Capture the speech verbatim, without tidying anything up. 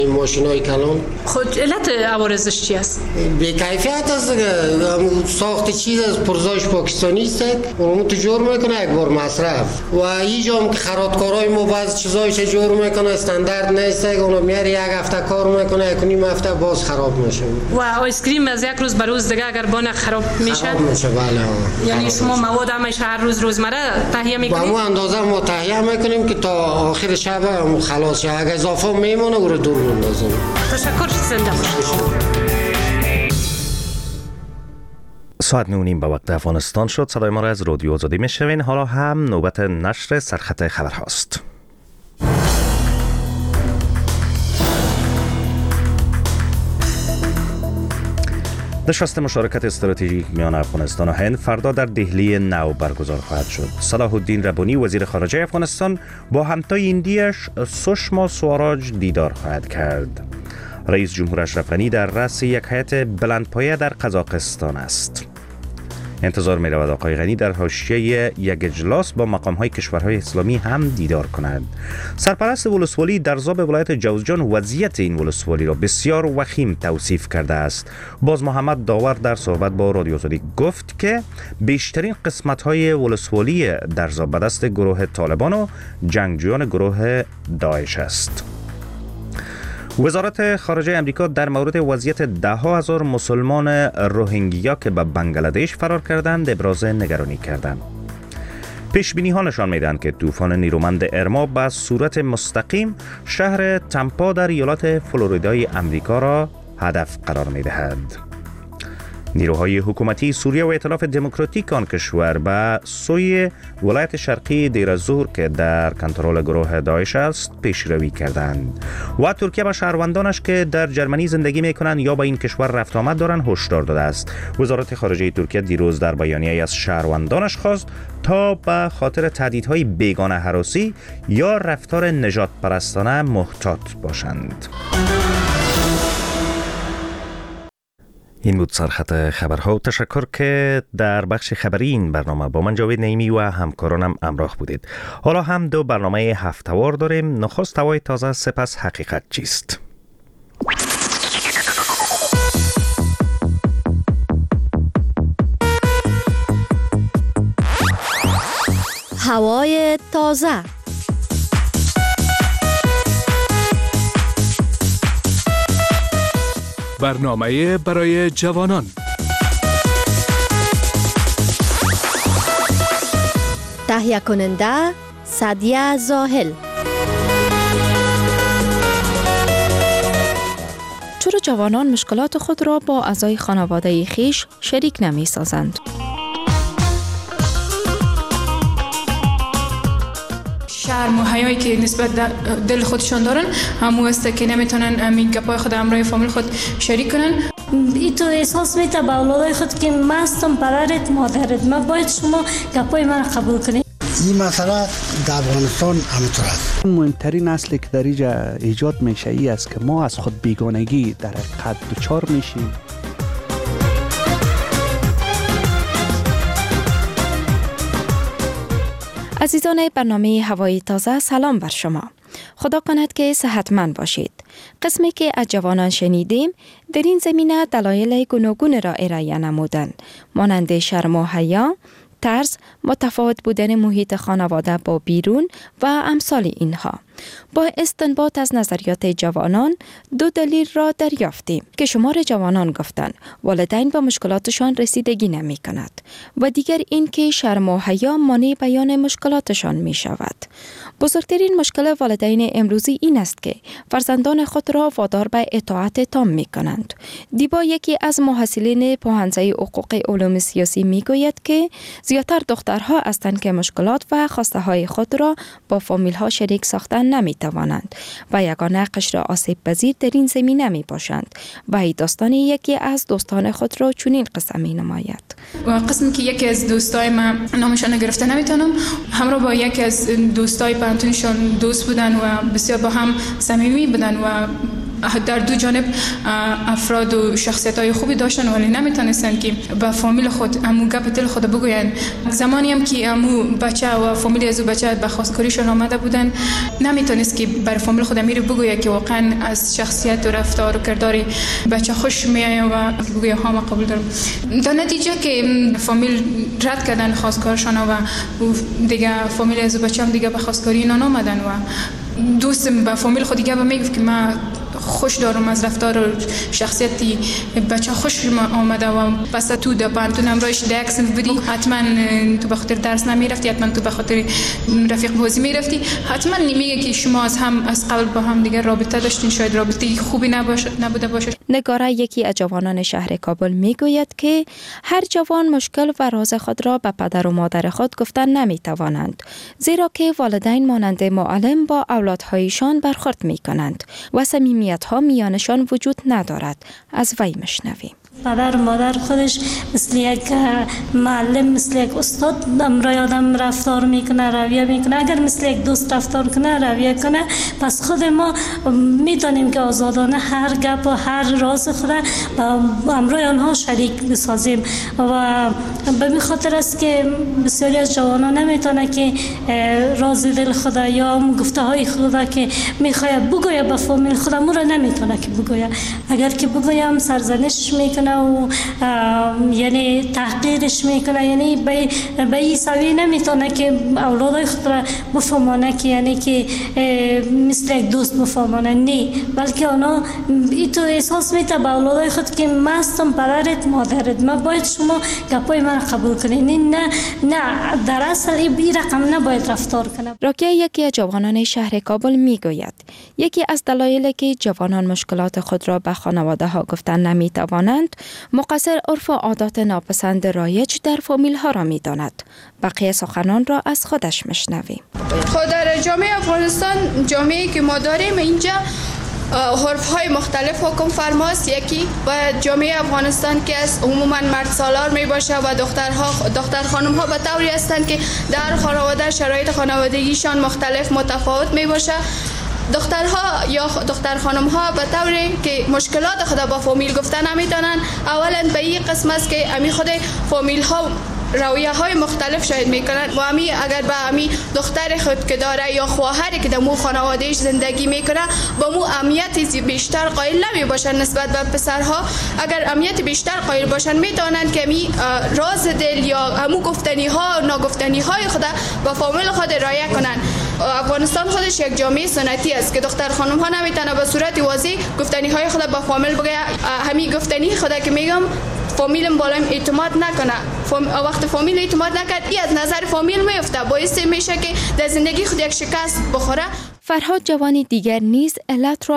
این ماشینای کلان خود علت عوارضش چی است؟ بی کیفیت است دیگه. ساخت چیز از پرزاش پاکستانی است، اون تو جور میکنه یک بار مصرف و اینجا هم که خراتکارای ما بعض چیزایش جور میکنه استاندارد نیست، اون میاره یک هفته کار میکنه یک نیم هفته باز خراب میشه. و آیس کریم از یک روز به روز دیگه اگر بانه خراب میشه؟ خراب میشه بله. یعنی شما مواد همش هر روز روزمره تهیه میکنید؟ با ما اندازه ما تهیه میکنیم که تا آخر شب خلاص شه، اگه اضافه میمونه او رو دور میندازیم. تشکر، زنده باشید. ساعت نونیم به وقت افغانستان شد. صدای ما را از رادیو آزادی میشنوین. حالا هم نوبت نشر سرخط خبر هاست. نشست مشارکت استراتژیک میان افغانستان و هند فردا در دهلی نو برگزار خواهد شد. صلاح الدین ربانی وزیر خارجه افغانستان با همتای هندیش سشما سواراج دیدار خواهد کرد. رئیس جمهور اشرف غنی در رأس یک هیئت بلندپایه در قزاقستان است. انتظار می رود آقای غنی در حاشیه یک اجلاس با مقام‌های کشورهای اسلامی هم دیدار کند. سرپرست ولسوالی درزاب ولایت جوزجان وضعیت این ولسوالی را بسیار وخیم توصیف کرده است. باز محمد داور در صحبت با رادیو آزادی گفت که بیشترین قسمت‌های ولسوالی درزاب به دست گروه طالبان و جنگجویان گروه داعش است. وزارت خارجه امریکا در مورد وضعیت ده ها هزار مسلمان روهینگیا که به بنگلادش فرار کردند ابراز نگرانی کردند. پیش بینی ها نشان میدهند که طوفان نیرومند ارما به صورت مستقیم شهر تامپا در ایالات فلوریدای امریکا را هدف قرار میدهد. نیروهای حکومتی سوریه و ائتلاف دموکراتیک آن کشور به سوی ولایت شرقی دیر الزور که در کنترل گروه داعش است پیشروی کردند و ترکیه به شهروندانش که در جرمنی زندگی میکنند یا به این کشور رفت آمد دارند هشدار داده است. وزارت خارجه ترکیه دیروز در بیانیه از شهروندانش خواست تا به خاطر تهدیدهای بیگانه هراسی یا رفتار نجات پرستانه محتاط باشند. این بود سرخط خبرها. تشکر که در بخش خبری این برنامه با من جاوید نعیمی و همکارانم همراه بودید. حالا هم دو برنامه هفته‌وار داریم. نخست هوای تازه، سپس حقیقت چیست. هوای تازه. برنامه برای جوانان. تهیه کننده سعدیه زاهل. چرا جوانان مشکلات خود را با اعضای خانواده خویش شریک نمی سازند؟ شرم و حیایی که نسبت دل خودشان دارن همون است که نمیتونن همین گپای خود همراه فامیل خود شریک کنن. ای تو احساس میته با اولادای خود که مستم پدرت مادرت، من باید شما گپای من قبول کنید. این مسئله در افغانستان همینطور است. مهمترین اصلی که در اینجا ایجاد میشه ای است که ما از خود بیگانگی در حقیقت دچار میشیم. عزیزان برنامه هوای تازه، سلام بر شما. خدا کند که صحتمند باشید. قسمی که از جوانان شنیدیم در این زمینه دلایل گوناگون را ارائه نمودند، مانند شرم و حیا، ترس، متفاوت بودن محیط خانواده با بیرون و امثال اینها. با استنباط از نظریات جوانان دو دلیل را دریافتیم که شمار جوانان گفتند والدین به مشکلاتشان رسیدگی نمی کند و دیگر این که شرم و حیا مانع بیان مشکلاتشان می شود. بزرگترین مشکل والدین امروزی این است که فرزندان خود را وادار به اطاعت تام می کنند. دیبا یکی از محصلین پوهنځی حقوق علوم سیاسی می گوید که زیادتر دخترها هستند که مشکلات و خواسته های خود را با فامیل ها شریک ساختن نمی توانند و یگانه قشر آسیب پذیر در این زمینه می باشند و این داستان یکی از دوستان خود را چنین قصه می نماید. و قسمی که یکی از دوستای من نامشان گرفته نمیتونم، همراه با یکی از دوستای پانتونشان دوست بودن و بسیار با هم صمیمی بودن و در دو جانب افراد و شخصیت های خوبی داشتن ولی نمیتونستن که به فامیل خود امو گپ دل خود بگوین. زمانی هم که امو بچه و فامیل از بچه به خواستگاریشون آمده بودن نمیتونست که بر فامیل خود امیر بگوید که واقعا از شخصیت و رفتار و کردار بچه خوش میایه و بگوید ها ما قبول دارم. در نتیجه که فامیل رد کردن خواستگارشان و دیگه فامیل از بچه هم دیگه به خواستگاری اینا نامدن و دوستم به فامیل خود دیگه میگفت که من خوش دارم از رفتار و شخصیتی بچه خوش آمده و پس تو در پانتون امروز دکس بودی حتما تو به خاطر درس نمیرفتی، حتما تو به خاطر رفیق بازی میرفتی، حتما نمیگه که شما از هم از قبل با هم دیگه رابطه داشتین، شاید رابطه خوبی نباشه نبوده باشه. نگاره یکی از جوانان شهر کابل میگوید که هر جوان مشکل و راز خود را به پدر و مادر خود گفتن نمیتوانند، زیرا که والدین مانند معلم با اولادهایشان برخورد میکنند و صمیمیت ها میانشان وجود ندارد. از وی مشنویم. پدر و مادر خودش مثل یک معلم، مثل یک استاد امرای آدم رفتار میکنه، رویه میکنه. اگر مثل یک دوست رفتار کنه، رویه کنه، پس خود ما میتونیم که آزادانه هر گپ و هر راز خود با امرای آنها شریک بسازیم و به می خاطر است که بسیاری از جوانان نمیتونه که راز دل خود یا گفته های خود که میخواد بگویه به فامیل خود مو را نمیتونه که بگویه. اگر که بگویم سرزنش میکنه و یعنی تحقیرش میکنه، یعنی به به این سوی نمیتونه که اولادای خود را بفهمانه که یعنی که مثل یک دوست بفهمانه، نه، بلکه اونا این تو احساس میته به اولادای خود که من هستم پدرت مادرت، من باید شما گپای من قبول کنید. نه نه در اصل این رقم نباید رفتار کنه. راکیه یکی از جوانان شهر کابل میگوید یکی از دلایلی که جوانان مشکلات خود را به خانواده ها گفتن نمیتوانند مقصر عرف و عادات ناپسند رایج در فامیل ها را میداند. بقیه سخنان را از خودش مشنویم. خود در جامعه افغانستان، جامعه‌ای که ما داریم اینجا حرف های مختلف حکم فرماست. یکی و جامعه افغانستان که از عموما مرد سالار می باشه و دخترها دختر خانم ها به طوری هستند که در خانواده شرایط خانوادگیشان مختلف متفاوت می باشه. دخترها یا دختر خانم ها به طوری که مشکلات خود با فامیل گفتن نمیتونن. اولا به این قسم است که امی خود فامیل ها رویه های مختلف شاید میکنن و امی اگر به امی دختر خود که داره یا خواهری که در مو خانوادهش زندگی میکنه با مو اهمیت بیشتر قائل نمی باشن نسبت به پسرها. اگر اهمیت بیشتر قائل باشن میتونن که امی راز دل یا همو گفتنی ها ناگفتنی های خود با فامیل خود رعایت کنن. افغانستان خودش یک جامعه سنتی است که دختر خانم ها نمیتونه به صورت واضح گفتنی های خود با فامیل بگه. همین گفتنی خود که میگم فامیلم بالایم اعتماد نکنه، فام... وقت فامیل اعتماد نکرد ای از نظر فامیل میفته، باعث میشه که در زندگی خود یک شکست بخوره. فرهاد جوانی دیگر نیز علت را